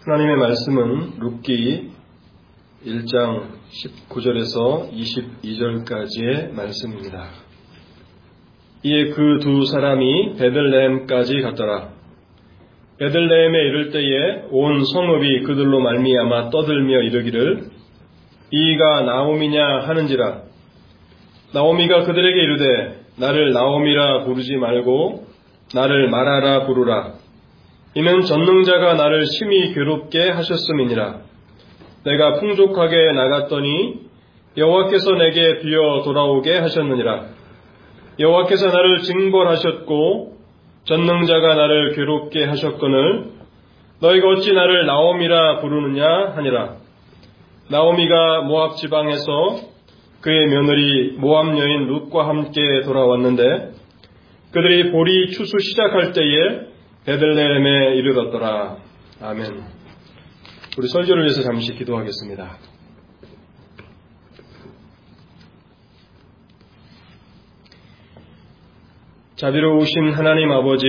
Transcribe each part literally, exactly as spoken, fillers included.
하나님의 말씀은 룻기 일 장 십구 절에서 이십이 절까지의 말씀입니다. 이에 그 두 사람이 베들레헴까지 갔더라. 베들레헴에 이를 때에 온 성읍이 그들로 말미암아 떠들며 이르기를 이가 나오미냐 하는지라. 나오미가 그들에게 이르되 나를 나오미라 부르지 말고 나를 마라라 부르라. 이는 전능자가 나를 심히 괴롭게 하셨음이니라. 내가 풍족하게 나갔더니 여호와께서 내게 비어 돌아오게 하셨느니라. 여호와께서 나를 징벌하셨고 전능자가 나를 괴롭게 하셨거늘 너희가 어찌 나를 나오미라 부르느냐 하니라. 나오미가 모압 지방에서 그의 며느리 모압 여인 룻과 함께 돌아왔는데 그들이 보리 추수 시작할 때에 베들레헴에 이르렀더라. 아멘. 우리 설교를 위해서 잠시 기도하겠습니다. 자비로우신 하나님 아버지,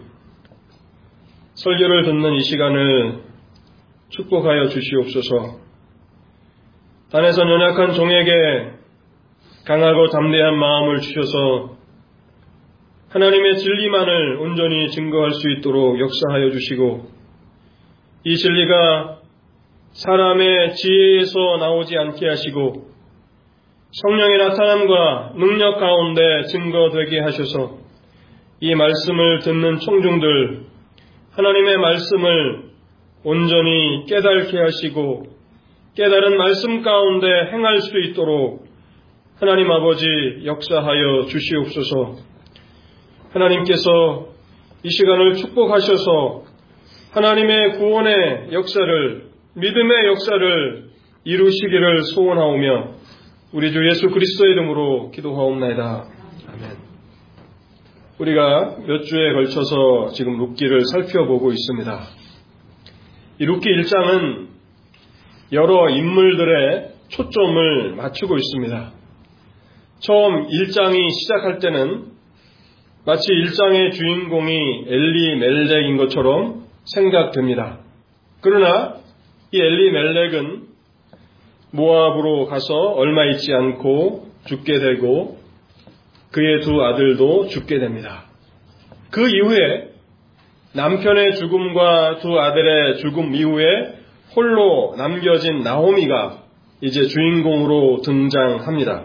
설교를 듣는 이 시간을 축복하여 주시옵소서. 단에서 연약한 종에게 강하고 담대한 마음을 주셔서 하나님의 진리만을 온전히 증거할 수 있도록 역사하여 주시고 이 진리가 사람의 지혜에서 나오지 않게 하시고 성령의 나타남과 능력 가운데 증거되게 하셔서 이 말씀을 듣는 청중들 하나님의 말씀을 온전히 깨닫게 하시고 깨달은 말씀 가운데 행할 수 있도록 하나님 아버지 역사하여 주시옵소서. 하나님께서 이 시간을 축복하셔서 하나님의 구원의 역사를, 믿음의 역사를 이루시기를 소원하오며 우리 주 예수 그리스도의 이름으로 기도하옵나이다. 아멘. 우리가 몇 주에 걸쳐서 지금 룻기를 살펴보고 있습니다. 이 룻기 일 장은 여러 인물들의 초점을 맞추고 있습니다. 처음 일 장이 시작할 때는 마치 일 장의 주인공이 엘리멜렉인 것처럼 생각됩니다. 그러나 이 엘리멜렉은 모압으로 가서 얼마 있지 않고 죽게 되고 그의 두 아들도 죽게 됩니다. 그 이후에 남편의 죽음과 두 아들의 죽음 이후에 홀로 남겨진 나오미가 이제 주인공으로 등장합니다.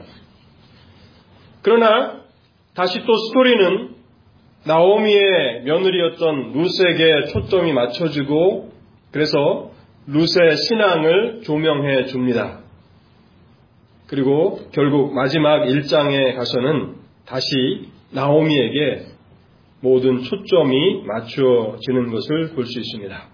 그러나 다시 또 스토리는 나오미의 며느리였던 룻에게 초점이 맞춰지고 그래서 룻의 신앙을 조명해 줍니다. 그리고 결국 마지막 일 장에 가서는 다시 나오미에게 모든 초점이 맞추어지는 것을 볼 수 있습니다.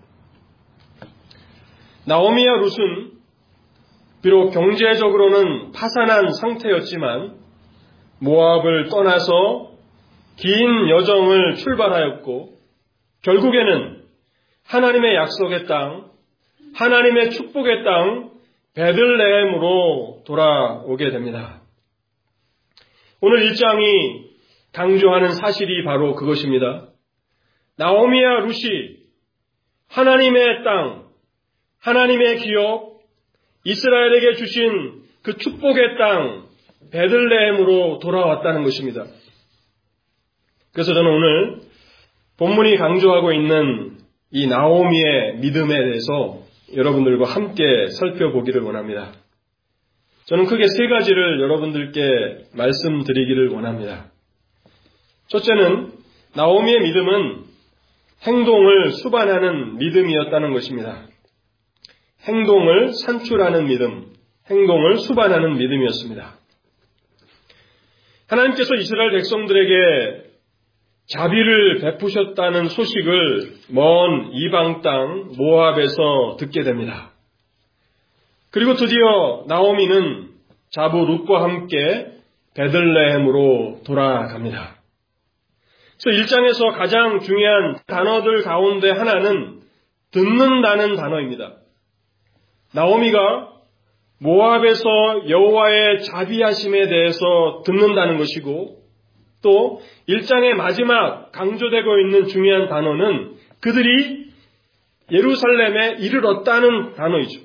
나오미와 룻은 비록 경제적으로는 파산한 상태였지만 모압을 떠나서 긴 여정을 출발하였고 결국에는 하나님의 약속의 땅, 하나님의 축복의 땅 베들레헴으로 돌아오게 됩니다. 오늘 일 장이 강조하는 사실이 바로 그것입니다. 나오미와 룻이 하나님의 땅, 하나님의 기업, 이스라엘에게 주신 그 축복의 땅 베들레헴으로 돌아왔다는 것입니다. 그래서 저는 오늘 본문이 강조하고 있는 이 나오미의 믿음에 대해서 여러분들과 함께 살펴보기를 원합니다. 저는 크게 세 가지를 여러분들께 말씀드리기를 원합니다. 첫째는 나오미의 믿음은 행동을 수반하는 믿음이었다는 것입니다. 행동을 산출하는 믿음, 행동을 수반하는 믿음이었습니다. 하나님께서 이스라엘 백성들에게 자비를 베푸셨다는 소식을 먼 이방 땅 모압에서 듣게 됩니다. 그리고 드디어 나오미는 자부 룻과 함께 베들레헴으로 돌아갑니다. 그래서 일 장에서 가장 중요한 단어들 가운데 하나는 듣는다는 단어입니다. 나오미가 모압에서 여호와의 자비하심에 대해서 듣는다는 것이고 또 일 장의 마지막 강조되고 있는 중요한 단어는 그들이 예루살렘에 이르렀다는 단어이죠.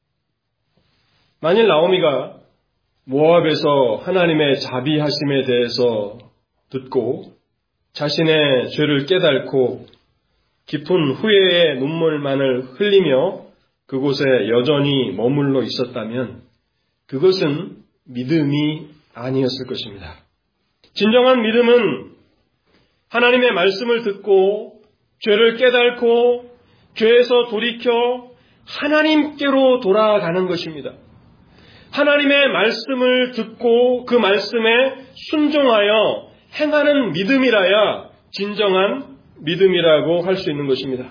만일 나오미가 모압에서 하나님의 자비하심에 대해서 듣고 자신의 죄를 깨닫고 깊은 후회의 눈물만을 흘리며 그곳에 여전히 머물러 있었다면 그것은 믿음이 아니었을 것입니다. 진정한 믿음은 하나님의 말씀을 듣고 죄를 깨닫고 죄에서 돌이켜 하나님께로 돌아가는 것입니다. 하나님의 말씀을 듣고 그 말씀에 순종하여 행하는 믿음이라야 진정한 믿음이라고 할 수 있는 것입니다.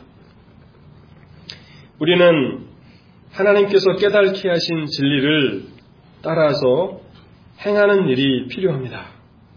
우리는 하나님께서 깨닫게 하신 진리를 따라서 행하는 일이 필요합니다.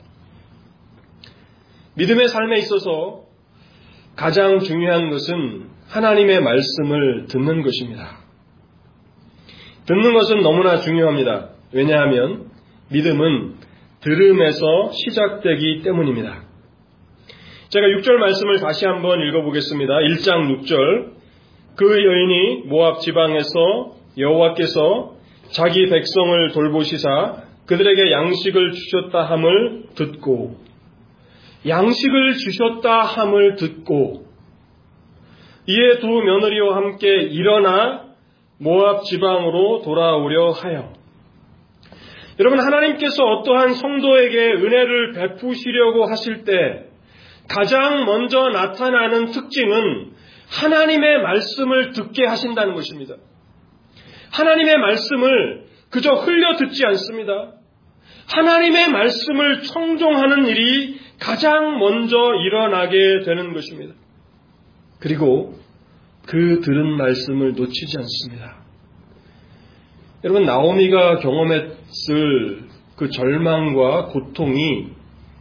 믿음의 삶에 있어서 가장 중요한 것은 하나님의 말씀을 듣는 것입니다. 듣는 것은 너무나 중요합니다. 왜냐하면 믿음은 들음에서 시작되기 때문입니다. 제가 육 절 말씀을 다시 한번 읽어보겠습니다. 일 장 육 절. 그 여인이 모압 지방에서 여호와께서 자기 백성을 돌보시사 그들에게 양식을 주셨다 함을 듣고, 양식을 주셨다 함을 듣고 이에 두 며느리와 함께 일어나 모압 지방으로 돌아오려 하여. 여러분, 하나님께서 어떠한 성도에게 은혜를 베푸시려고 하실 때 가장 먼저 나타나는 특징은 하나님의 말씀을 듣게 하신다는 것입니다. 하나님의 말씀을 그저 흘려 듣지 않습니다. 하나님의 말씀을 청종하는 일이 가장 먼저 일어나게 되는 것입니다. 그리고 그 들은 말씀을 놓치지 않습니다. 여러분, 나오미가 경험했을 그 절망과 고통이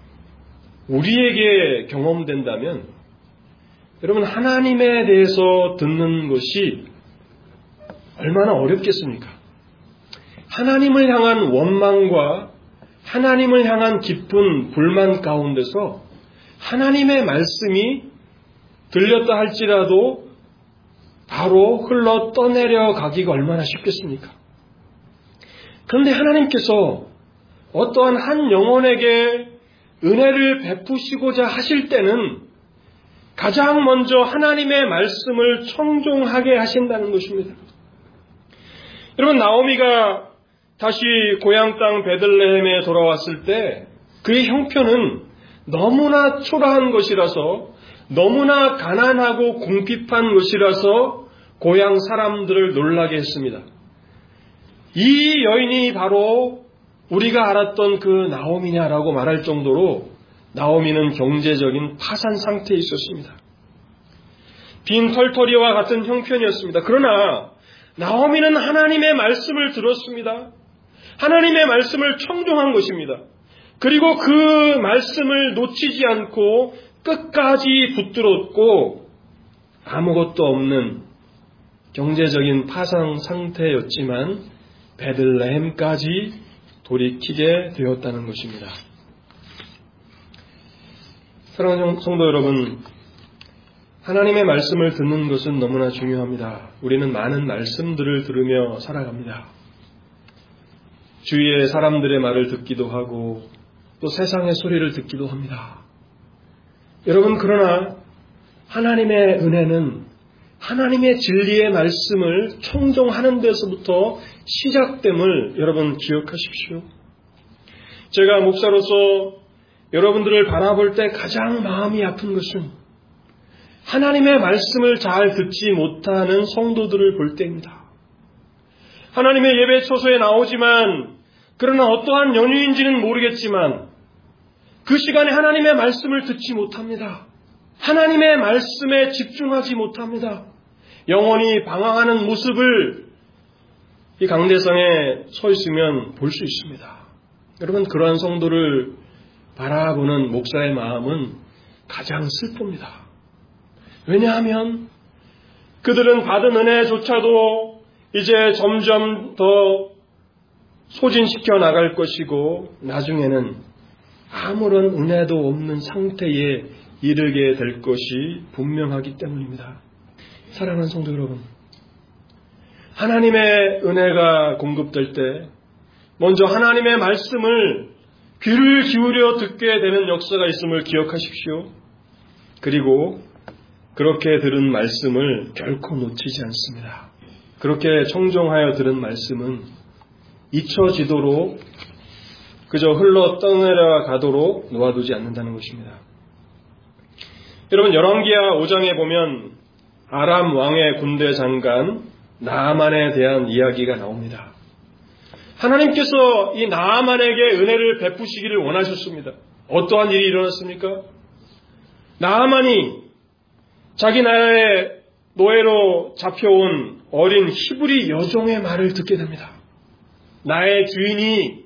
우리에게 경험된다면 여러분, 하나님에 대해서 듣는 것이 얼마나 어렵겠습니까? 하나님을 향한 원망과 하나님을 향한 깊은 불만 가운데서 하나님의 말씀이 들렸다 할지라도 바로 흘러 떠내려 가기가 얼마나 쉽겠습니까? 그런데 하나님께서 어떠한 한 영혼에게 은혜를 베푸시고자 하실 때는 가장 먼저 하나님의 말씀을 청종하게 하신다는 것입니다. 여러분, 나오미가 다시 고향 땅 베들레헴에 돌아왔을 때 그의 형편은 너무나 초라한 것이라서, 너무나 가난하고 궁핍한 것이라서 고향 사람들을 놀라게 했습니다. 이 여인이 바로 우리가 알았던 그 나오미냐라고 말할 정도로 나오미는 경제적인 파산 상태에 있었습니다. 빈 털터리와 같은 형편이었습니다. 그러나 나오미는 하나님의 말씀을 들었습니다. 하나님의 말씀을 청종한 것입니다. 그리고 그 말씀을 놓치지 않고 끝까지 붙들었고 아무것도 없는 경제적인 파산 상태였지만 베들레헴까지 돌이키게 되었다는 것입니다. 사랑하는 성도 여러분, 하나님의 말씀을 듣는 것은 너무나 중요합니다. 우리는 많은 말씀들을 들으며 살아갑니다. 주위의 사람들의 말을 듣기도 하고 또 세상의 소리를 듣기도 합니다. 여러분, 그러나 하나님의 은혜는 하나님의 진리의 말씀을 청종하는 데서부터 시작됨을 여러분 기억하십시오. 제가 목사로서 여러분들을 바라볼 때 가장 마음이 아픈 것은 하나님의 말씀을 잘 듣지 못하는 성도들을 볼 때입니다. 하나님의 예배 처소에 나오지만, 그러나 어떠한 연유인지는 모르겠지만 그 시간에 하나님의 말씀을 듣지 못합니다. 하나님의 말씀에 집중하지 못합니다. 영혼이 방황하는 모습을 이 강대상에 서 있으면 볼 수 있습니다. 여러분, 그러한 성도를 바라보는 목사의 마음은 가장 슬픕니다. 왜냐하면 그들은 받은 은혜조차도 이제 점점 더 소진시켜 나갈 것이고 나중에는 아무런 은혜도 없는 상태에 이르게 될 것이 분명하기 때문입니다. 사랑하는 성도 여러분, 하나님의 은혜가 공급될 때 먼저 하나님의 말씀을 귀를 기울여 듣게 되는 역사가 있음을 기억하십시오. 그리고 그렇게 들은 말씀을 결코 놓치지 않습니다. 그렇게 청종하여 들은 말씀은 잊혀지도록 그저 흘러 떠내려 가도록 놓아두지 않는다는 것입니다. 여러분, 열왕기하 오 장에 보면 아람 왕의 군대 장관 나아만에 대한 이야기가 나옵니다. 하나님께서 이 나아만에게 은혜를 베푸시기를 원하셨습니다. 어떠한 일이 일어났습니까? 나아만이 자기 나라의 노예로 잡혀온 어린 히브리 여종의 말을 듣게 됩니다. 나의 주인이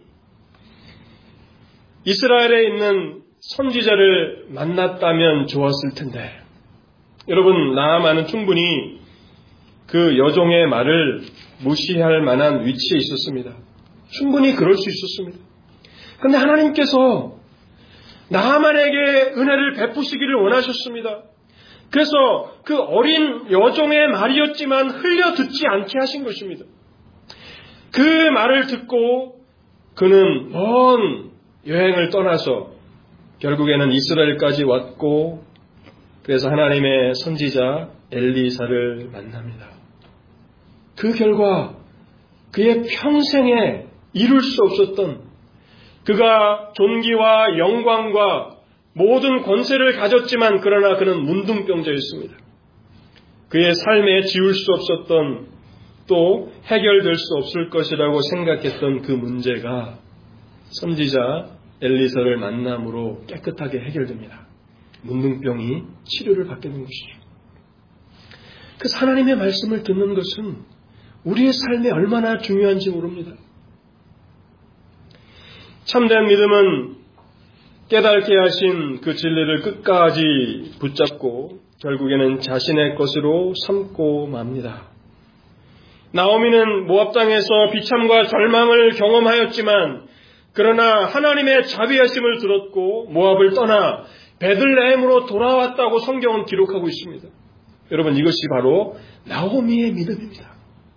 이스라엘에 있는 선지자를 만났다면 좋았을 텐데, 여러분, 나아만은 충분히 그 여종의 말을 무시할 만한 위치에 있었습니다. 충분히 그럴 수 있었습니다. 그런데 하나님께서 나아만에게 은혜를 베푸시기를 원하셨습니다. 그래서 그 어린 여종의 말이었지만 흘려 듣지 않게 하신 것입니다. 그 말을 듣고 그는 먼 여행을 떠나서 결국에는 이스라엘까지 왔고, 그래서 하나님의 선지자 엘리사를 만납니다. 그 결과 그의 평생에 이룰 수 없었던, 그가 존귀와 영광과 모든 권세를 가졌지만 그러나 그는 문둥병자였습니다. 그의 삶에 지울 수 없었던, 또 해결될 수 없을 것이라고 생각했던 그 문제가 선지자 엘리사를 만남으로 깨끗하게 해결됩니다. 문둥병이 치료를 받게 된 것이죠. 그래서 하나님의 말씀을 듣는 것은 우리의 삶에 얼마나 중요한지 모릅니다. 참된 믿음은 깨닫게 하신 그 진리를 끝까지 붙잡고 결국에는 자신의 것으로 삼고 맙니다. 나오미는 모압 땅에서 비참과 절망을 경험하였지만 그러나 하나님의 자비하심을 들었고 모압을 떠나 베들레헴으로 돌아왔다고 성경은 기록하고 있습니다. 여러분, 이것이 바로 나오미의 믿음입니다.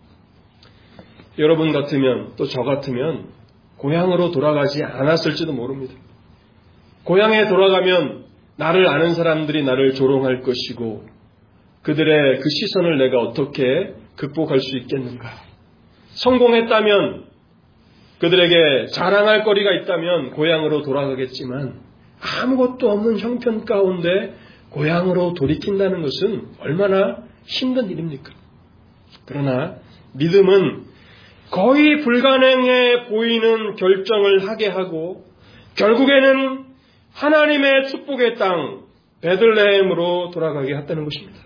여러분 같으면, 또 저 같으면 고향으로 돌아가지 않았을지도 모릅니다. 고향에 돌아가면 나를 아는 사람들이 나를 조롱할 것이고 그들의 그 시선을 내가 어떻게 극복할 수 있겠는가? 성공했다면, 그들에게 자랑할 거리가 있다면 고향으로 돌아가겠지만 아무것도 없는 형편 가운데 고향으로 돌이킨다는 것은 얼마나 힘든 일입니까? 그러나 믿음은 거의 불가능해 보이는 결정을 하게 하고 결국에는 하나님의 축복의 땅 베들레헴으로 돌아가게 했다는 것입니다.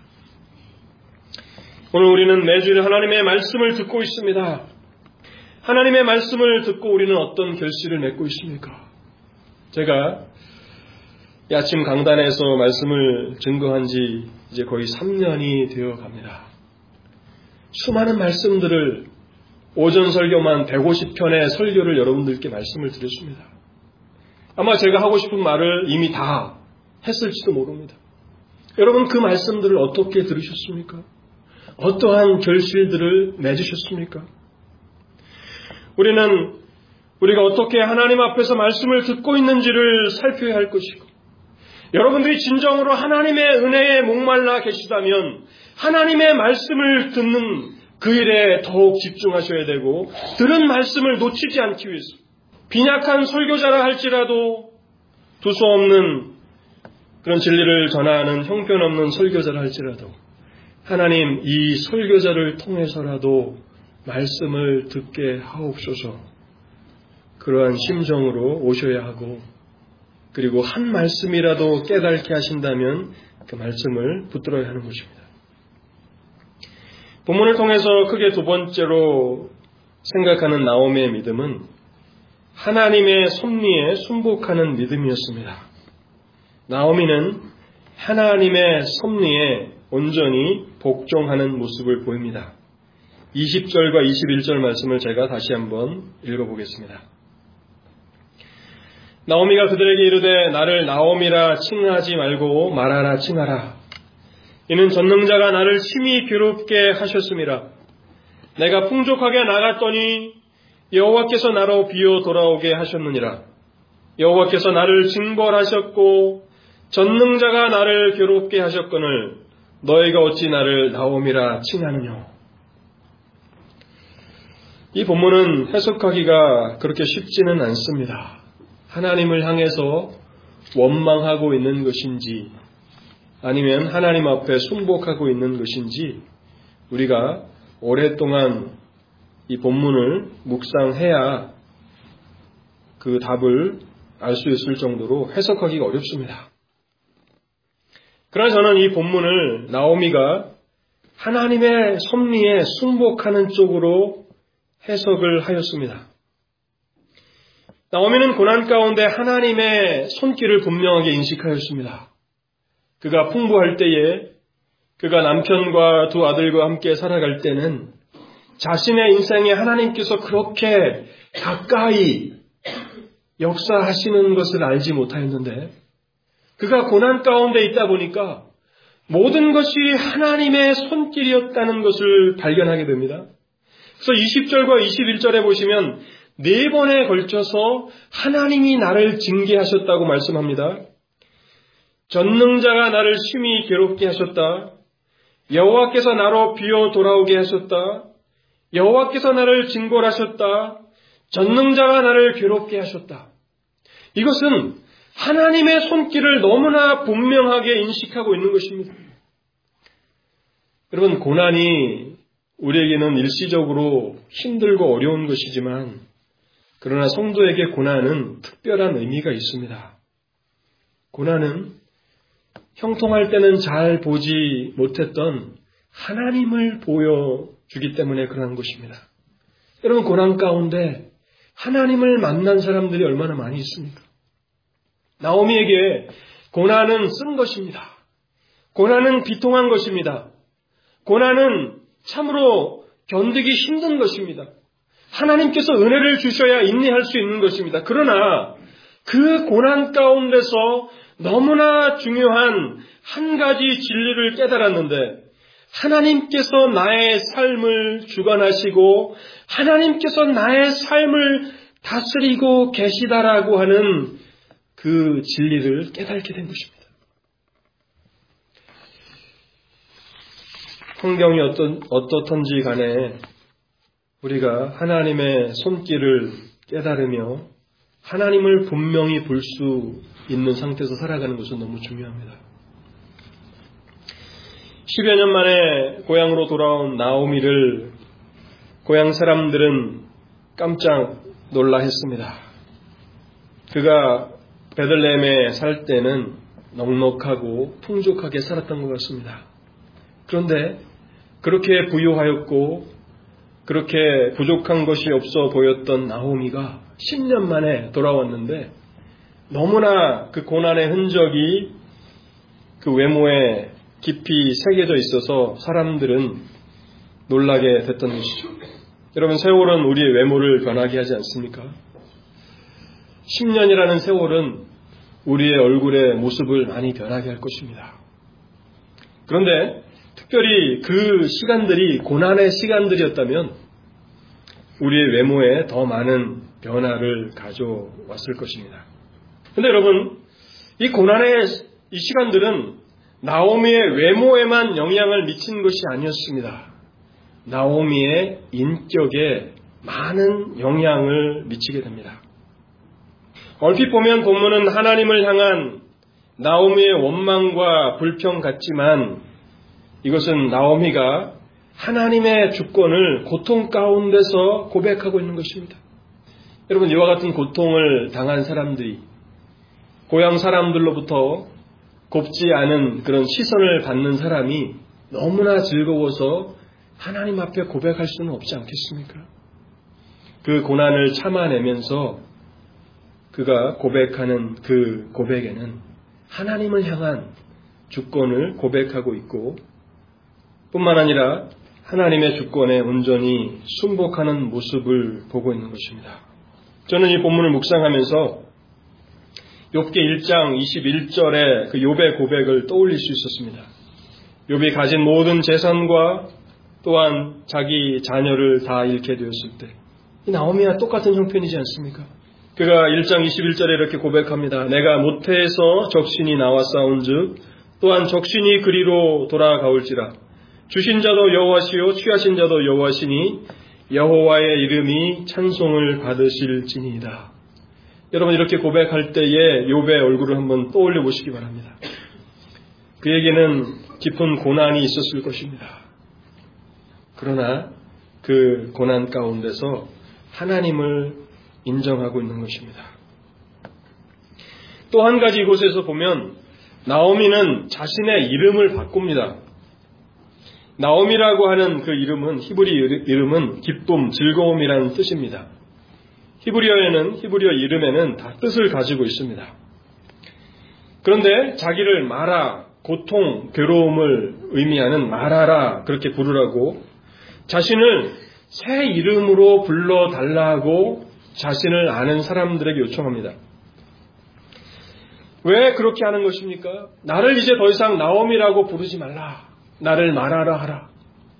오늘 우리는 매주일 하나님의 말씀을 듣고 있습니다. 하나님의 말씀을 듣고 우리는 어떤 결실을 맺고 있습니까? 제가 이 아침 강단에서 말씀을 증거한 지 이제 거의 삼 년이 되어 갑니다. 수많은 말씀들을 오전 설교만 백오십 편의 설교를 여러분들께 말씀을 드렸습니다. 아마 제가 하고 싶은 말을 이미 다 했을지도 모릅니다. 여러분, 그 말씀들을 어떻게 들으셨습니까? 어떠한 결실들을 맺으셨습니까? 우리는 우리가 어떻게 하나님 앞에서 말씀을 듣고 있는지를 살펴야 할 것이고, 여러분들이 진정으로 하나님의 은혜에 목말라 계시다면 하나님의 말씀을 듣는 그 일에 더욱 집중하셔야 되고, 들은 말씀을 놓치지 않기 위해서 빈약한 설교자라 할지라도, 두서없는 그런 진리를 전하는 형편없는 설교자라 할지라도 하나님, 이 설교자를 통해서라도 말씀을 듣게 하옵소서. 그러한 심정으로 오셔야 하고, 그리고 한 말씀이라도 깨닫게 하신다면 그 말씀을 붙들어야 하는 것입니다. 본문을 통해서 크게 두 번째로 생각하는 나오미의 믿음은 하나님의 섭리에 순복하는 믿음이었습니다. 나오미는 하나님의 섭리에 온전히 복종하는 모습을 보입니다. 이십 절과 이십일 절 말씀을 제가 다시 한번 읽어보겠습니다. 나오미가 그들에게 이르되 나를 나오미라 칭하지 말고 마라라 칭하라. 이는 전능자가 나를 심히 괴롭게 하셨음이라. 내가 풍족하게 나갔더니 여호와께서 나로 비어 돌아오게 하셨느니라. 여호와께서 나를 징벌하셨고 전능자가 나를 괴롭게 하셨거늘 너희가 어찌 나를 나옴이라 칭하느냐. 이 본문은 해석하기가 그렇게 쉽지는 않습니다. 하나님을 향해서 원망하고 있는 것인지 아니면 하나님 앞에 순복하고 있는 것인지 우리가 오랫동안 이 본문을 묵상해야 그 답을 알 수 있을 정도로 해석하기가 어렵습니다. 그러나 저는 이 본문을 나오미가 하나님의 섭리에 순복하는 쪽으로 해석을 하였습니다. 나오미는 고난 가운데 하나님의 손길을 분명하게 인식하였습니다. 그가 풍부할 때에 그가 남편과 두 아들과 함께 살아갈 때는 자신의 인생에 하나님께서 그렇게 가까이 역사하시는 것을 알지 못하였는데 그가 고난 가운데 있다 보니까 모든 것이 하나님의 손길이었다는 것을 발견하게 됩니다. 그래서 이십 절과 이십일 절에 보시면 네 번에 걸쳐서 하나님이 나를 징계하셨다고 말씀합니다. 전능자가 나를 심히 괴롭게 하셨다. 여호와께서 나로 비어 돌아오게 하셨다. 여호와께서 나를 징벌하셨다. 전능자가 나를 괴롭게 하셨다. 이것은 하나님의 손길을 너무나 분명하게 인식하고 있는 것입니다. 여러분, 고난이 우리에게는 일시적으로 힘들고 어려운 것이지만 그러나 성도에게 고난은 특별한 의미가 있습니다. 고난은 형통할 때는 잘 보지 못했던 하나님을 보여주기 때문에 그러한 것입니다. 여러분, 고난 가운데 하나님을 만난 사람들이 얼마나 많이 있습니까? 나오미에게 고난은 쓴 것입니다. 고난은 비통한 것입니다. 고난은 참으로 견디기 힘든 것입니다. 하나님께서 은혜를 주셔야 인내할 수 있는 것입니다. 그러나 그 고난 가운데서 너무나 중요한 한 가지 진리를 깨달았는데 하나님께서 나의 삶을 주관하시고 하나님께서 나의 삶을 다스리고 계시다라고 하는 그 진리를 깨닫게 된 것입니다. 환경이 어떤, 어떻든지 간에 우리가 하나님의 손길을 깨달으며 하나님을 분명히 볼 수 있는 상태에서 살아가는 것은 너무 중요합니다. 십여 년 만에 고향으로 돌아온 나오미를 고향 사람들은 깜짝 놀라 했습니다. 그가 베들레헴에 살 때는 넉넉하고 풍족하게 살았던 것 같습니다. 그런데 그렇게 부유하였고 그렇게 부족한 것이 없어 보였던 나오미가 십 년 만에 돌아왔는데 너무나 그 고난의 흔적이 그 외모에 깊이 새겨져 있어서 사람들은 놀라게 됐던 것이죠. 여러분, 세월은 우리의 외모를 변하게 하지 않습니까? 십 년이라는 세월은 우리의 얼굴의 모습을 많이 변하게 할 것입니다. 그런데 특별히 그 시간들이 고난의 시간들이었다면 우리의 외모에 더 많은 변화를 가져왔을 것입니다. 그런데 여러분, 이 고난의 이 시간들은 나오미의 외모에만 영향을 미친 것이 아니었습니다. 나오미의 인격에 많은 영향을 미치게 됩니다. 얼핏 보면 본문은 하나님을 향한 나오미의 원망과 불평 같지만 이것은 나오미가 하나님의 주권을 고통 가운데서 고백하고 있는 것입니다. 여러분, 이와 같은 고통을 당한 사람들이 고향 사람들로부터 곱지 않은 그런 시선을 받는 사람이 너무나 즐거워서 하나님 앞에 고백할 수는 없지 않겠습니까? 그 고난을 참아내면서 그가 고백하는 그 고백에는 하나님을 향한 주권을 고백하고 있고 뿐만 아니라 하나님의 주권에 온전히 순복하는 모습을 보고 있는 것입니다. 저는 이 본문을 묵상하면서 욥기 일 장 이십일 절의 그 욥의 고백을 떠올릴 수 있었습니다. 욥이 가진 모든 재산과 또한 자기 자녀를 다 잃게 되었을 때 이 나오미와 똑같은 형편이지 않습니까? 그가 일 장 이십일 절에 이렇게 고백합니다. 내가 모태에서 적신이 나와 싸운즉 또한 적신이 그리로 돌아가올지라. 주신 자도 여호와시요 취하신 자도 여호와시니 여호와의 이름이 찬송을 받으실지니이다. 여러분, 이렇게 고백할 때에 욥의 얼굴을 한번 떠올려 보시기 바랍니다. 그에게는 깊은 고난이 있었을 것입니다. 그러나 그 고난 가운데서 하나님을 인정하고 있는 것입니다. 또 한 가지 이곳에서 보면 나오미는 자신의 이름을 바꿉니다. 나오미라고 하는 그 이름은, 히브리 이름은 기쁨, 즐거움이라는 뜻입니다. 히브리어에는, 히브리어 이름에는 다 뜻을 가지고 있습니다. 그런데 자기를 마라, 고통, 괴로움을 의미하는 마라라 그렇게 부르라고 자신을 새 이름으로 불러달라고 자신을 아는 사람들에게 요청합니다. 왜 그렇게 하는 것입니까? 나를 이제 더 이상 나오미라고 부르지 말라. 나를 마라라 하라.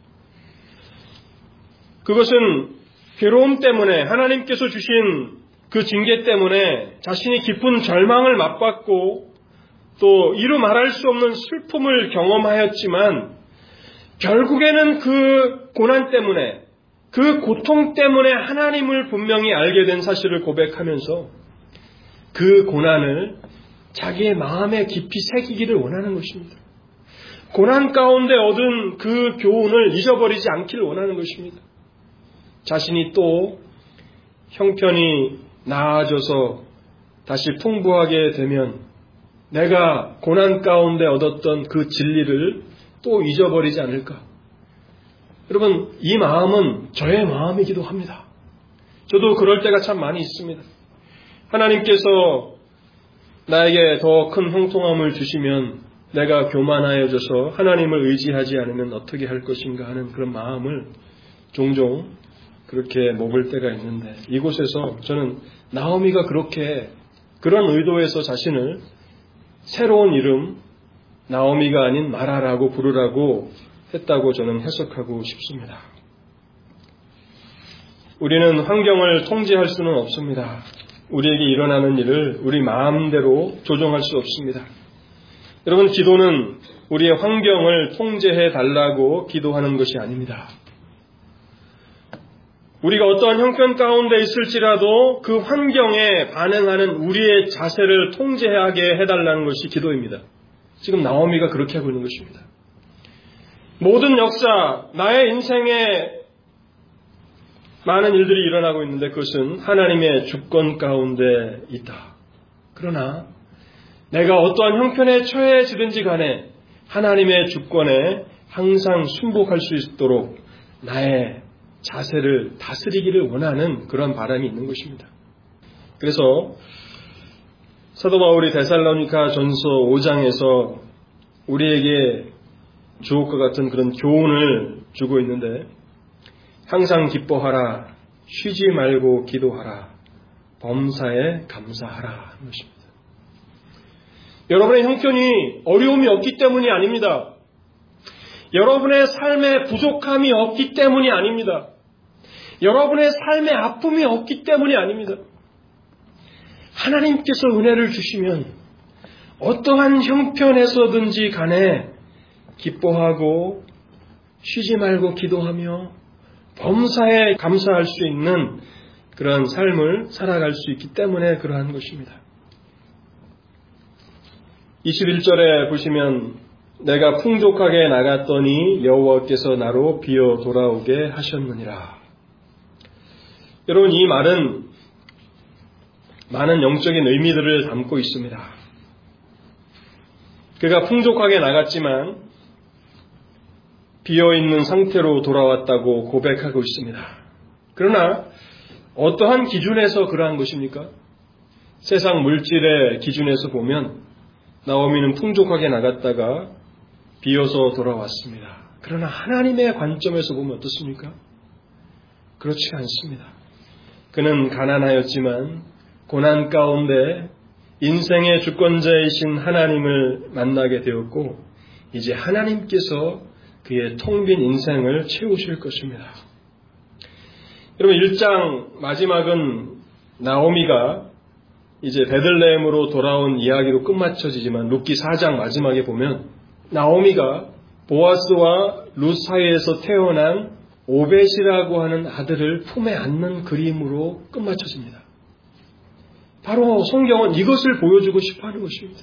그것은 괴로움 때문에, 하나님께서 주신 그 징계 때문에 자신이 깊은 절망을 맛봤고 또 이루 말할 수 없는 슬픔을 경험하였지만 결국에는 그 고난 때문에, 그 고통 때문에 하나님을 분명히 알게 된 사실을 고백하면서 그 고난을 자기의 마음에 깊이 새기기를 원하는 것입니다. 고난 가운데 얻은 그 교훈을 잊어버리지 않기를 원하는 것입니다. 자신이 또 형편이 나아져서 다시 풍부하게 되면 내가 고난 가운데 얻었던 그 진리를 또 잊어버리지 않을까. 여러분, 이 마음은 저의 마음이기도 합니다. 저도 그럴 때가 참 많이 있습니다. 하나님께서 나에게 더 큰 형통함을 주시면 내가 교만하여져서 하나님을 의지하지 않으면 어떻게 할 것인가 하는 그런 마음을 종종 그렇게 먹을 때가 있는데, 이곳에서 저는 나오미가 그렇게 그런 의도에서 자신을 새로운 이름 나오미가 아닌 마라라고 부르라고 했다고 저는 해석하고 싶습니다. 우리는 환경을 통제할 수는 없습니다. 우리에게 일어나는 일을 우리 마음대로 조정할 수 없습니다. 여러분, 기도는 우리의 환경을 통제해 달라고 기도하는 것이 아닙니다. 우리가 어떠한 형편 가운데 있을지라도 그 환경에 반응하는 우리의 자세를 통제하게 해달라는 것이 기도입니다. 지금 나오미가 그렇게 하고 있는 것입니다. 모든 역사, 나의 인생에 많은 일들이 일어나고 있는데 그것은 하나님의 주권 가운데 있다. 그러나 내가 어떠한 형편에 처해지든지 간에 하나님의 주권에 항상 순복할 수 있도록 나의 자세를 다스리기를 원하는 그런 바람이 있는 것입니다. 그래서 사도 바울이 데살로니가 전서 오 장에서 우리에게 주옥과 같은 그런 교훈을 주고 있는데, 항상 기뻐하라, 쉬지 말고 기도하라, 범사에 감사하라 하는 것입니다. 여러분의 형편이 어려움이 없기 때문이 아닙니다. 여러분의 삶에 부족함이 없기 때문이 아닙니다. 여러분의 삶에 아픔이 없기 때문이 아닙니다. 하나님께서 은혜를 주시면 어떠한 형편에서든지 간에 기뻐하고 쉬지 말고 기도하며 범사에 감사할 수 있는 그런 삶을 살아갈 수 있기 때문에 그러한 것입니다. 이십일 절에 보시면 내가 풍족하게 나갔더니 여호와께서 나로 비어 돌아오게 하셨느니라. 여러분, 이 말은 많은 영적인 의미들을 담고 있습니다. 그가 풍족하게 나갔지만 비어있는 상태로 돌아왔다고 고백하고 있습니다. 그러나 어떠한 기준에서 그러한 것입니까? 세상 물질의 기준에서 보면 나오미는 풍족하게 나갔다가 비어서 돌아왔습니다. 그러나 하나님의 관점에서 보면 어떻습니까? 그렇지 않습니다. 그는 가난하였지만 고난 가운데 인생의 주권자이신 하나님을 만나게 되었고, 이제 하나님께서 그의 텅 빈 인생을 채우실 것입니다. 여러분 일 장 마지막은 나오미가 이제 베들레헴으로 돌아온 이야기로 끝마쳐지지만 룻기 사 장 마지막에 보면 나오미가 보아스와 룻 사이에서 태어난 오벳이라고 하는 아들을 품에 안는 그림으로 끝마쳐집니다. 바로 성경은 이것을 보여주고 싶어하는 것입니다.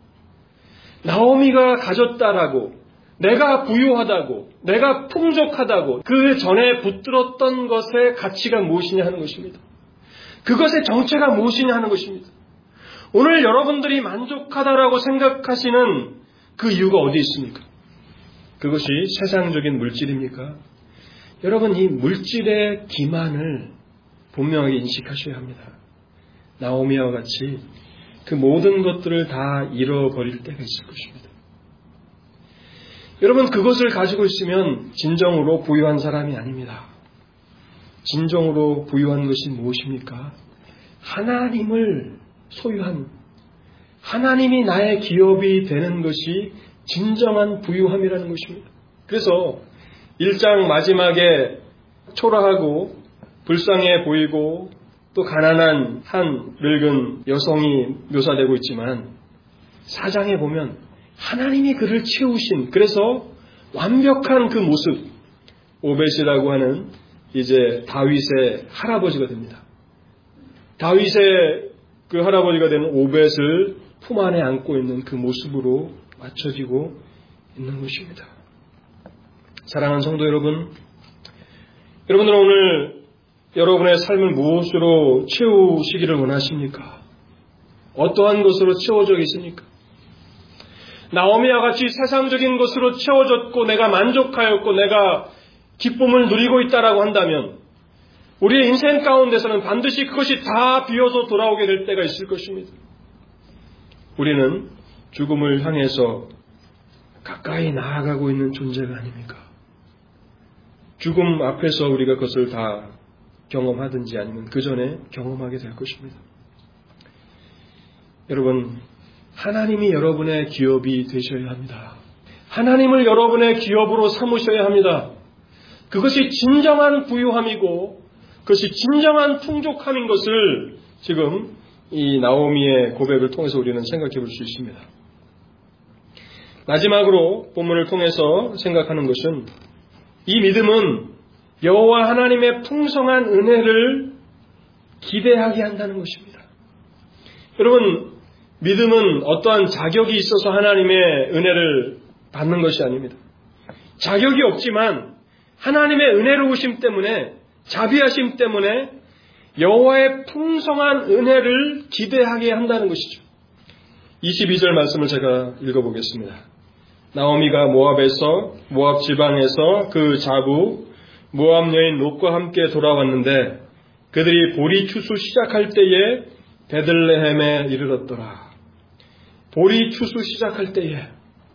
나오미가 가졌다라고, 내가 부유하다고, 내가 풍족하다고 그 전에 붙들었던 것의 가치가 무엇이냐 하는 것입니다. 그것의 정체가 무엇이냐 하는 것입니다. 오늘 여러분들이 만족하다라고 생각하시는 그 이유가 어디 있습니까? 그것이 세상적인 물질입니까? 여러분 이 물질의 기만을 분명하게 인식하셔야 합니다. 나오미와 같이 그 모든 것들을 다 잃어버릴 때가 있을 것입니다. 여러분 그것을 가지고 있으면 진정으로 부유한 사람이 아닙니다. 진정으로 부유한 것이 무엇입니까? 하나님을 소유한, 하나님이 나의 기업이 되는 것이 진정한 부유함이라는 것입니다. 그래서 일 장 마지막에 초라하고 불쌍해 보이고 또 가난한 한 늙은 여성이 묘사되고 있지만 사 장에 보면 하나님이 그를 채우신, 그래서 완벽한 그 모습, 오벳이라고 하는 이제 다윗의 할아버지가 됩니다. 다윗의 그 할아버지가 되는 오벳을 품 안에 안고 있는 그 모습으로 맞춰지고 있는 것입니다. 사랑하는 성도 여러분, 여러분들은 오늘 여러분의 삶을 무엇으로 채우시기를 원하십니까? 어떠한 것으로 채워져 있습니까? 나오미와 같이 세상적인 것으로 채워졌고 내가 만족하였고 내가 기쁨을 누리고 있다라고 한다면 우리의 인생 가운데서는 반드시 그것이 다 비어서 돌아오게 될 때가 있을 것입니다. 우리는 죽음을 향해서 가까이 나아가고 있는 존재가 아닙니까? 죽음 앞에서 우리가 그것을 다 경험하든지 아니면 그 전에 경험하게 될 것입니다. 여러분, 하나님이 여러분의 기업이 되셔야 합니다. 하나님을 여러분의 기업으로 삼으셔야 합니다. 그것이 진정한 부유함이고 그것이 진정한 풍족함인 것을 지금 이 나오미의 고백을 통해서 우리는 생각해 볼 수 있습니다. 마지막으로 본문을 통해서 생각하는 것은 이 믿음은 여호와 하나님의 풍성한 은혜를 기대하게 한다는 것입니다. 여러분, 믿음은 어떠한 자격이 있어서 하나님의 은혜를 받는 것이 아닙니다. 자격이 없지만 하나님의 은혜로우심 때문에, 자비하심 때문에 여호와의 풍성한 은혜를 기대하게 한다는 것이죠. 이십이 절 말씀을 제가 읽어보겠습니다. 나오미가 모압에서, 모압 지방에서 그 자부 모압 여인 롯과 함께 돌아왔는데 그들이 보리 추수 시작할 때에 베들레헴에 이르렀더라. 보리 추수 시작할 때에,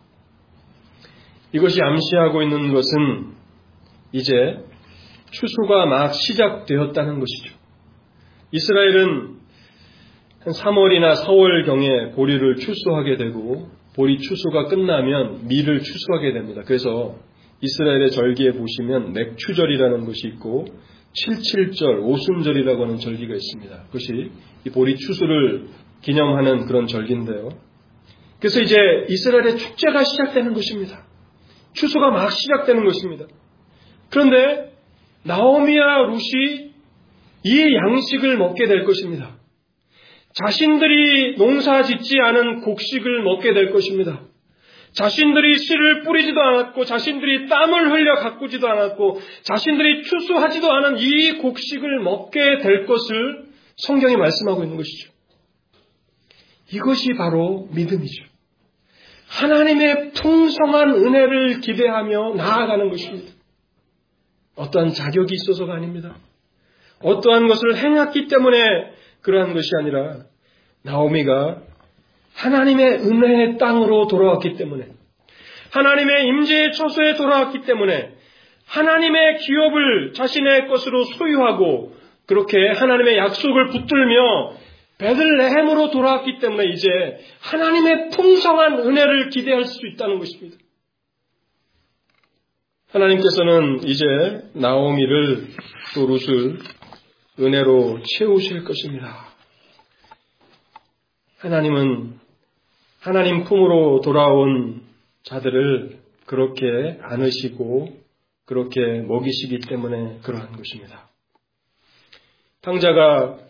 이것이 암시하고 있는 것은 이제 추수가 막 시작되었다는 것이죠. 이스라엘은 한 삼월이나 사월경에 보리를 추수하게 되고 보리 추수가 끝나면 밀을 추수하게 됩니다. 그래서 이스라엘의 절기에 보시면 맥추절이라는 것이 있고 칠칠절, 오순절이라고 하는 절기가 있습니다. 그것이 이 보리 추수를 기념하는 그런 절기인데요. 그래서 이제 이스라엘의 축제가 시작되는 것입니다. 추수가 막 시작되는 것입니다. 그런데 나오미와 룻이 이 양식을 먹게 될 것입니다. 자신들이 농사 짓지 않은 곡식을 먹게 될 것입니다. 자신들이 씨를 뿌리지도 않았고 자신들이 땀을 흘려 가꾸지도 않았고 자신들이 추수하지도 않은 이 곡식을 먹게 될 것을 성경이 말씀하고 있는 것이죠. 이것이 바로 믿음이죠. 하나님의 풍성한 은혜를 기대하며 나아가는 것입니다. 어떠한 자격이 있어서가 아닙니다. 어떠한 것을 행했기 때문에 그러한 것이 아니라 나오미가 하나님의 은혜의 땅으로 돌아왔기 때문에, 하나님의 임재의 처소에 돌아왔기 때문에 하나님의 기업을 자신의 것으로 소유하고 그렇게 하나님의 약속을 붙들며 베들레헴으로 돌아왔기 때문에 이제 하나님의 풍성한 은혜를 기대할 수 있다는 것입니다. 하나님께서는 이제 나오미를 또 룻을 은혜로 채우실 것입니다. 하나님은 하나님 품으로 돌아온 자들을 그렇게 안으시고 그렇게 먹이시기 때문에 그러한 것입니다. 탕자가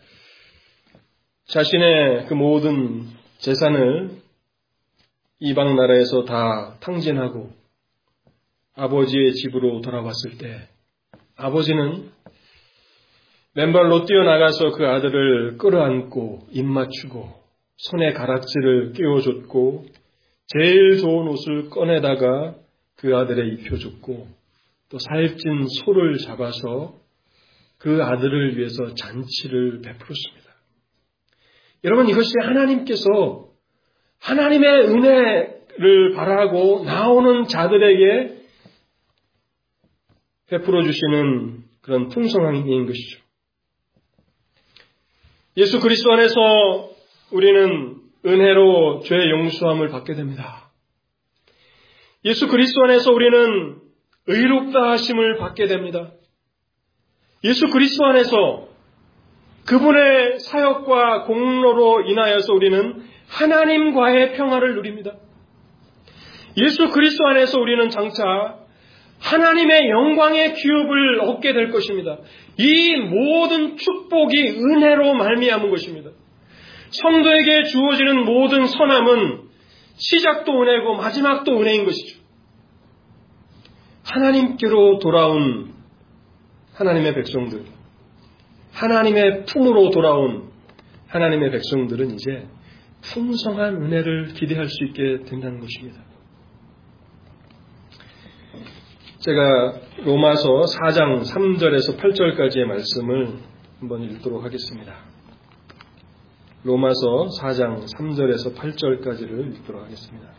자신의 그 모든 재산을 이방 나라에서 다 탕진하고 아버지의 집으로 돌아왔을 때 아버지는 맨발로 뛰어나가서 그 아들을 끌어안고 입맞추고 손에 가락지를 끼워줬고 제일 좋은 옷을 꺼내다가 그 아들에 입혀줬고 또 살찐 소를 잡아서 그 아들을 위해서 잔치를 베풀었습니다. 여러분, 이것이 하나님께서 하나님의 은혜를 바라고 나오는 자들에게 베풀어 주시는 그런 풍성함인 것이죠. 예수 그리스도 안에서 우리는 은혜로 죄의 용서함을 받게 됩니다. 예수 그리스도 안에서 우리는 의롭다 하심을 받게 됩니다. 예수 그리스도 안에서 그분의 사역과 공로로 인하여서 우리는 하나님과의 평화를 누립니다. 예수 그리스도 안에서 우리는 장차 하나님의 영광의 기업을 얻게 될 것입니다. 이 모든 축복이 은혜로 말미암은 것입니다. 성도에게 주어지는 모든 선함은 시작도 은혜고 마지막도 은혜인 것이죠. 하나님께로 돌아온 하나님의 백성들, 하나님의 품으로 돌아온 하나님의 백성들은 이제 풍성한 은혜를 기대할 수 있게 된다는 것입니다. 제가 로마서 사 장 삼 절에서 팔 절까지의 말씀을 한번 읽도록 하겠습니다. 로마서 사 장 삼 절에서 팔 절까지를 읽도록 하겠습니다.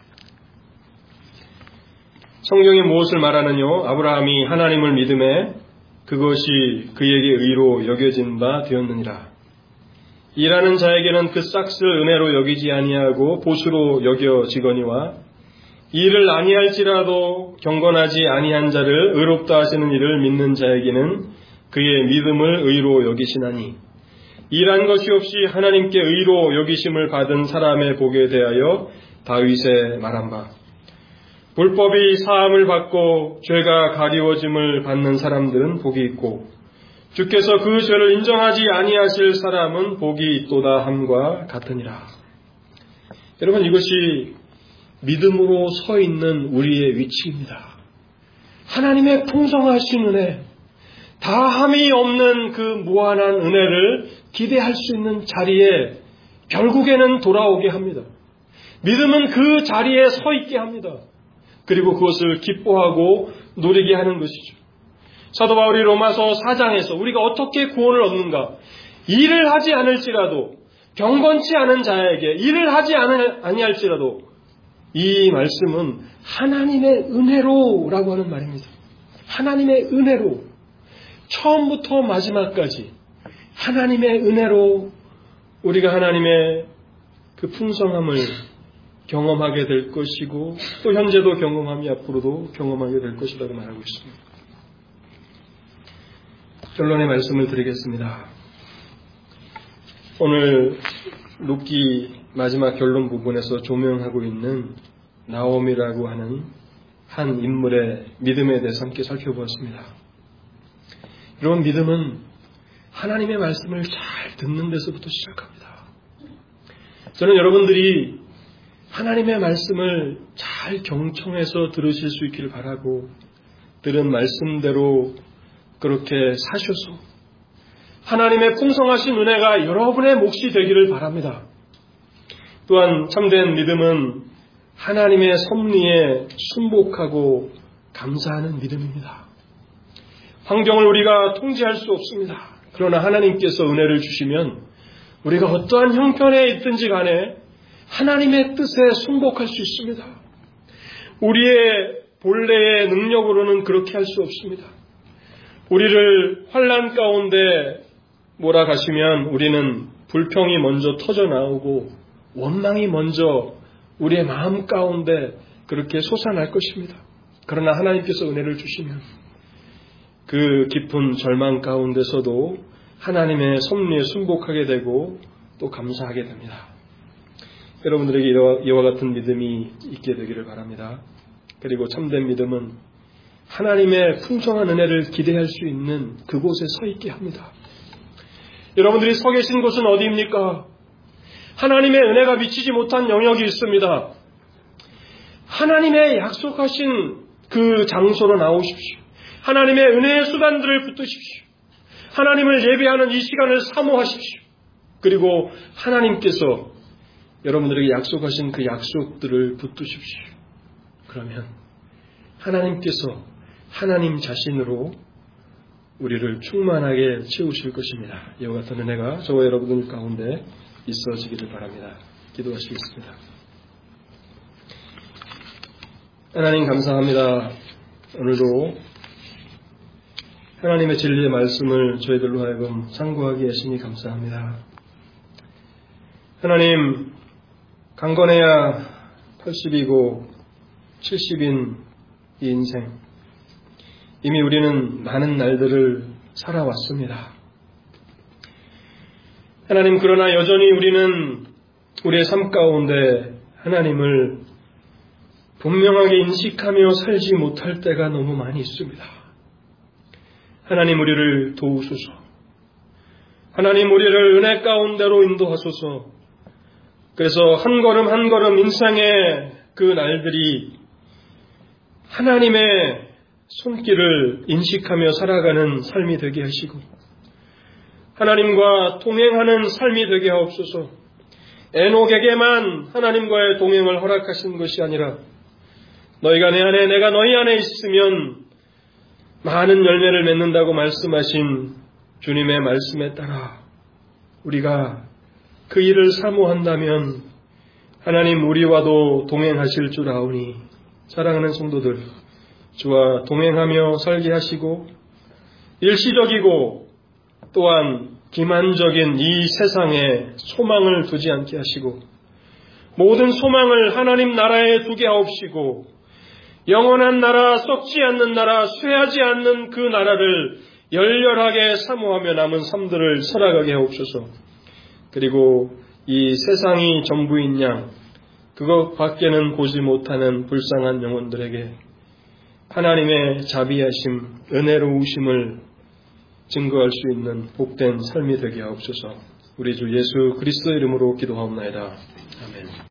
성경이 무엇을 말하느뇨? 아브라함이 하나님을 믿음에 그것이 그에게 의로 여겨진 바 되었느니라. 일하는 자에게는 그 싹을 은혜로 여기지 아니하고 보수로 여겨지거니와 일을 아니할지라도 경건하지 아니한 자를 의롭다 하시는 이를 믿는 자에게는 그의 믿음을 의로 여기시나니 일한 것이 없이 하나님께 의로 여기심을 받은 사람의 복에 대하여 다윗의 말한 바 불법이 사함을 받고 죄가 가리워짐을 받는 사람들은 복이 있고 주께서 그 죄를 인정하지 아니하실 사람은 복이 있도다 함과 같으니라. 여러분, 이것이 믿음으로 서 있는 우리의 위치입니다. 하나님의 풍성하신 은혜, 다함이 없는 그 무한한 은혜를 기대할 수 있는 자리에 결국에는 돌아오게 합니다. 믿음은 그 자리에 서 있게 합니다. 그리고 그것을 기뻐하고 누리게 하는 것이죠. 사도 바울이 로마서 사 장에서 우리가 어떻게 구원을 얻는가? 일을 하지 않을지라도 경건치 않은 자에게 일을 하지 아니할지라도 이 말씀은 하나님의 은혜로라고 하는 말입니다. 하나님의 은혜로 처음부터 마지막까지 하나님의 은혜로 우리가 하나님의 그 풍성함을 경험하게 될 것이고 또 현재도 경험하며 앞으로도 경험하게 될 것이라고 말하고 있습니다. 결론의 말씀을 드리겠습니다. 오늘 룻기 마지막 결론 부분에서 조명하고 있는 나오미라고 하는 한 인물의 믿음에 대해서 함께 살펴보았습니다. 이런 믿음은 하나님의 말씀을 잘 듣는 데서부터 시작합니다. 저는 여러분들이 하나님의 말씀을 잘 경청해서 들으실 수 있기를 바라고 들은 말씀대로 그렇게 사셔서 하나님의 풍성하신 은혜가 여러분의 몫이 되기를 바랍니다. 또한 참된 믿음은 하나님의 섭리에 순복하고 감사하는 믿음입니다. 환경을 우리가 통제할 수 없습니다. 그러나 하나님께서 은혜를 주시면 우리가 어떠한 형편에 있든지 간에 하나님의 뜻에 순복할 수 있습니다. 우리의 본래의 능력으로는 그렇게 할 수 없습니다. 우리를 환난 가운데 몰아가시면 우리는 불평이 먼저 터져 나오고 원망이 먼저 우리의 마음 가운데 그렇게 솟아날 것입니다. 그러나 하나님께서 은혜를 주시면 그 깊은 절망 가운데서도 하나님의 섭리에 순복하게 되고 또 감사하게 됩니다. 여러분들에게 이와, 이와 같은 믿음이 있게 되기를 바랍니다. 그리고 참된 믿음은 하나님의 풍성한 은혜를 기대할 수 있는 그곳에 서 있게 합니다. 여러분들이 서 계신 곳은 어디입니까? 하나님의 은혜가 미치지 못한 영역이 있습니다. 하나님의 약속하신 그 장소로 나오십시오. 하나님의 은혜의 수단들을 붙드십시오. 하나님을 예배하는 이 시간을 사모하십시오. 그리고 하나님께서 여러분들에게 약속하신 그 약속들을 붙드십시오. 그러면 하나님께서 하나님 자신으로 우리를 충만하게 채우실 것입니다. 이와 같은 은혜가 저와 여러분들 가운데 있어지기를 바랍니다. 기도하시겠습니다. 하나님 감사합니다. 오늘도 하나님의 진리의 말씀을 저희들로 하여금 상고하게 하시니 감사합니다. 하나님, 강건해야 팔십이고 칠십인 이 인생, 이미 우리는 많은 날들을 살아왔습니다. 하나님, 그러나 여전히 우리는 우리의 삶 가운데 하나님을 분명하게 인식하며 살지 못할 때가 너무 많이 있습니다. 하나님, 우리를 도우소서. 하나님, 우리를 은혜 가운데로 인도하소서. 그래서 한 걸음 한 걸음 인생의 그 날들이 하나님의 손길을 인식하며 살아가는 삶이 되게 하시고 하나님과 동행하는 삶이 되게 하옵소서. 에녹에게만 하나님과의 동행을 허락하신 것이 아니라 너희가 내 안에 내가 너희 안에 있으면 많은 열매를 맺는다고 말씀하신 주님의 말씀에 따라 우리가 그 일을 사모한다면 하나님 우리와도 동행하실 줄 아오니 사랑하는 성도들, 주와 동행하며 살게 하시고 일시적이고 또한 기만적인 이 세상에 소망을 두지 않게 하시고 모든 소망을 하나님 나라에 두게 하옵시고 영원한 나라, 썩지 않는 나라, 쇠하지 않는 그 나라를 열렬하게 사모하며 남은 삶들을 살아가게 하옵소서. 그리고 이 세상이 전부인 양 그것 밖에는 보지 못하는 불쌍한 영혼들에게 하나님의 자비하심, 은혜로우심을 증거할 수 있는 복된 삶이 되게 하옵소서. 우리 주 예수 그리스도 이름으로 기도하옵나이다. 아멘.